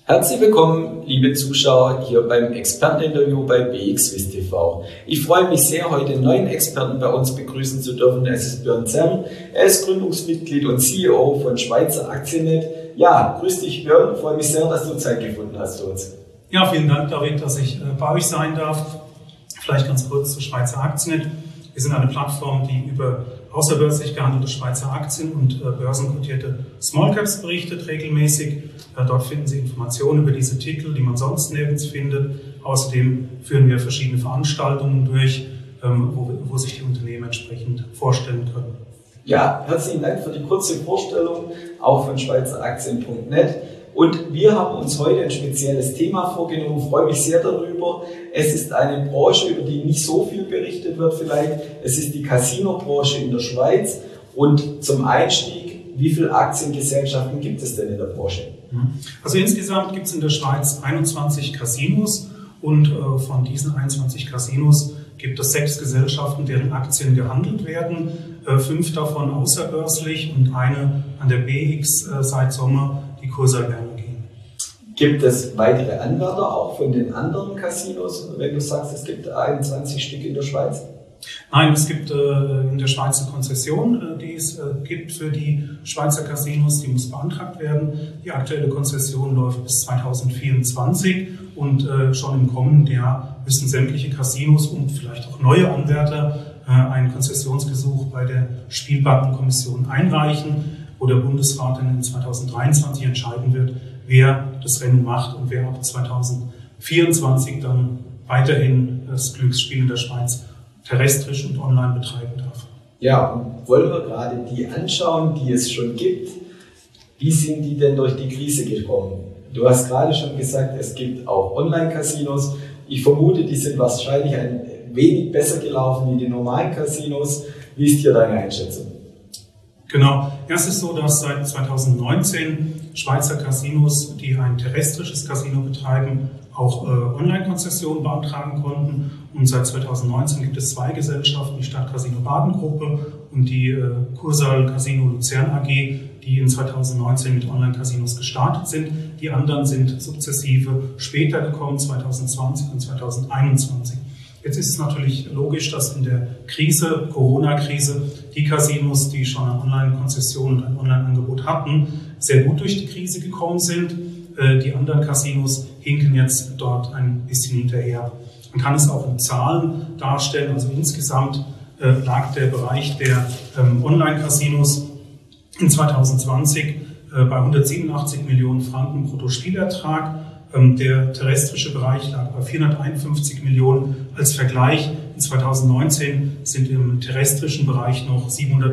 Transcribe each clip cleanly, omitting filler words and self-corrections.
Herzlich willkommen, liebe Zuschauer, hier beim Experteninterview bei BXWISS TV. Ich freue mich sehr, heute einen neuen Experten bei uns begrüßen zu dürfen. Es ist Björn Zerm. Er ist Gründungsmitglied und CEO von Schweizer Aktiennet. Ja, grüß dich Björn, freue mich sehr, dass du Zeit gefunden hast für uns. Ja, vielen Dank, David, dass ich bei euch sein darf. Vielleicht ganz kurz zu Schweizer Aktiennet. Wir sind eine Plattform, die über außerbörslich gehandelte Schweizer Aktien und börsenkotierte Smallcaps berichtet regelmäßig. Dort finden Sie Informationen über diese Titel, die man sonst nirgends findet. Außerdem führen wir verschiedene Veranstaltungen durch, wo sich die Unternehmen entsprechend vorstellen können. Ja, herzlichen Dank für die kurze Vorstellung, auch von schweizeraktien.net. Und wir haben uns heute ein spezielles Thema vorgenommen, ich freue mich sehr darüber. Es ist eine Branche, über die nicht so viel berichtet wird vielleicht. Es ist die Casino-Branche in der Schweiz. Und zum Einstieg, wie viele Aktiengesellschaften gibt es denn in der Branche? Also insgesamt gibt es in der Schweiz 21 Casinos und von diesen 21 Casinos gibt es 6 Gesellschaften, deren Aktien gehandelt werden, 5 davon außerbörslich und eine an der BX seit Sommer, die Cursal AG. Gibt es weitere Anwärter auch von den anderen Casinos, wenn du sagst, es gibt 21 Stück in der Schweiz? Nein, es gibt in der Schweiz eine Konzession, die es gibt für die Schweizer Casinos, die muss beantragt werden. Die aktuelle Konzession läuft bis 2024 und schon im kommenden Jahr müssen sämtliche Casinos und vielleicht auch neue Anwärter ein Konzessionsgesuch bei der Spielbankenkommission einreichen, wo der Bundesrat dann in 2023 entscheiden wird, wer das Rennen macht und wer ab 2024 dann weiterhin das Glücksspiel in der Schweiz terrestrisch und online betreiben darf. Ja, und wollen wir gerade die anschauen, die es schon gibt. Wie sind die denn durch die Krise gekommen? Du hast gerade schon gesagt, es gibt auch Online-Casinos. Ich vermute, die sind wahrscheinlich ein wenig besser gelaufen wie die normalen Casinos. Wie ist hier deine Einschätzung? Genau. Es ist so, dass seit 2019 Schweizer Casinos, die ein terrestrisches Casino betreiben, auch Online-Konzessionen beantragen konnten. Und seit 2019 gibt es 2 Gesellschaften, die Stadtcasino Baden-Gruppe und die Cursal Casino Luzern AG, die in 2019 mit Online-Casinos gestartet sind. Die anderen sind sukzessive später gekommen, 2020 und 2021. Jetzt ist es natürlich logisch, dass in der Krise, Corona-Krise, die Casinos, die schon eine Online-Konzession und ein Online-Angebot hatten, sehr gut durch die Krise gekommen sind. Die anderen Casinos hinken jetzt dort ein bisschen hinterher. Man kann es auch in Zahlen darstellen. Also insgesamt lag der Bereich der Online-Casinos in 2020 bei 187 Millionen Franken Bruttospielertrag. Der terrestrische Bereich lag bei 451 Millionen. Als Vergleich, in 2019 sind im terrestrischen Bereich noch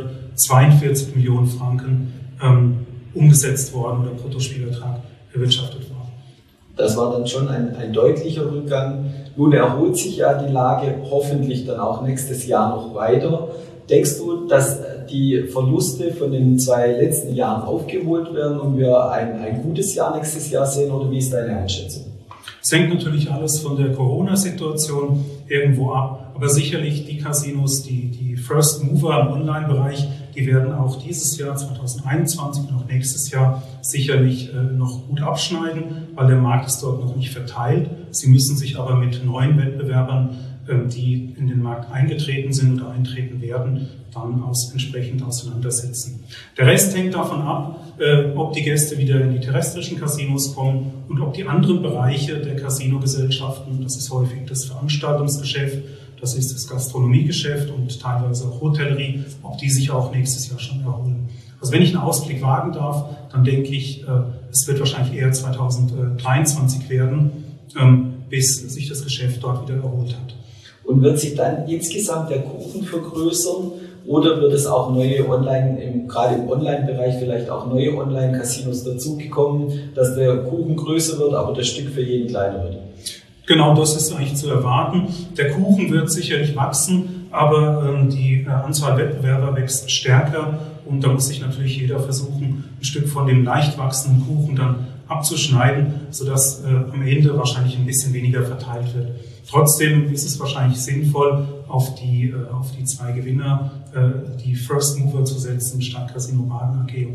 742 Millionen Franken umgesetzt worden oder Bruttospielertrag erwirtschaftet worden. Das war dann schon ein deutlicher Rückgang. Nun erholt sich ja die Lage hoffentlich dann auch nächstes Jahr noch weiter. Denkst du, dass die Verluste von den 2 letzten Jahren aufgeholt werden und wir ein gutes Jahr nächstes Jahr sehen, oder wie ist deine Einschätzung? Es hängt natürlich alles von der Corona-Situation irgendwo ab, aber sicherlich die Casinos, die First Mover im Online-Bereich, die werden auch dieses Jahr 2021 und auch nächstes Jahr sicherlich noch gut abschneiden, weil der Markt ist dort noch nicht verteilt. Sie müssen sich aber mit neuen Wettbewerbern, die in den Markt eingetreten sind oder eintreten werden, dann entsprechend auseinandersetzen. Der Rest hängt davon ab, ob die Gäste wieder in die terrestrischen Casinos kommen und ob die anderen Bereiche der Casinogesellschaften, das ist häufig das Veranstaltungsgeschäft, das ist das Gastronomiegeschäft und teilweise auch Hotellerie, ob die sich auch nächstes Jahr schon erholen. Also wenn ich einen Ausblick wagen darf, dann denke ich, es wird wahrscheinlich eher 2023 werden, bis sich das Geschäft dort wieder erholt hat. Und wird sich dann insgesamt der Kuchen vergrößern oder wird es auch neue gerade im Online-Bereich vielleicht auch neue Online-Casinos dazugekommen, dass der Kuchen größer wird, aber das Stück für jeden kleiner wird? Genau, das ist eigentlich zu erwarten. Der Kuchen wird sicherlich wachsen, aber die Anzahl Wettbewerber wächst stärker und da muss sich natürlich jeder versuchen, ein Stück von dem leicht wachsenden Kuchen dann abzuschneiden, sodass am Ende wahrscheinlich ein bisschen weniger verteilt wird. Trotzdem ist es wahrscheinlich sinnvoll, auf die 2 Gewinner, die First Mover zu setzen, Stadtcasino Baden AG und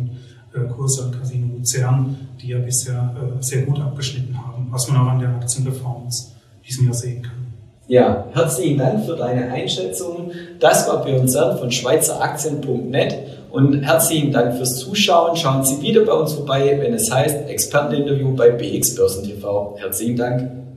Kurse an Casino Luzern, die ja bisher sehr gut abgeschnitten haben, was man auch an der Aktienperformance diesem Jahr sehen kann. Ja, herzlichen Dank für deine Einschätzung. Das war Björn Zern von schweizeraktien.net und herzlichen Dank fürs Zuschauen. Schauen Sie wieder bei uns vorbei, wenn es heißt Experteninterview bei BX Börsen TV. Herzlichen Dank.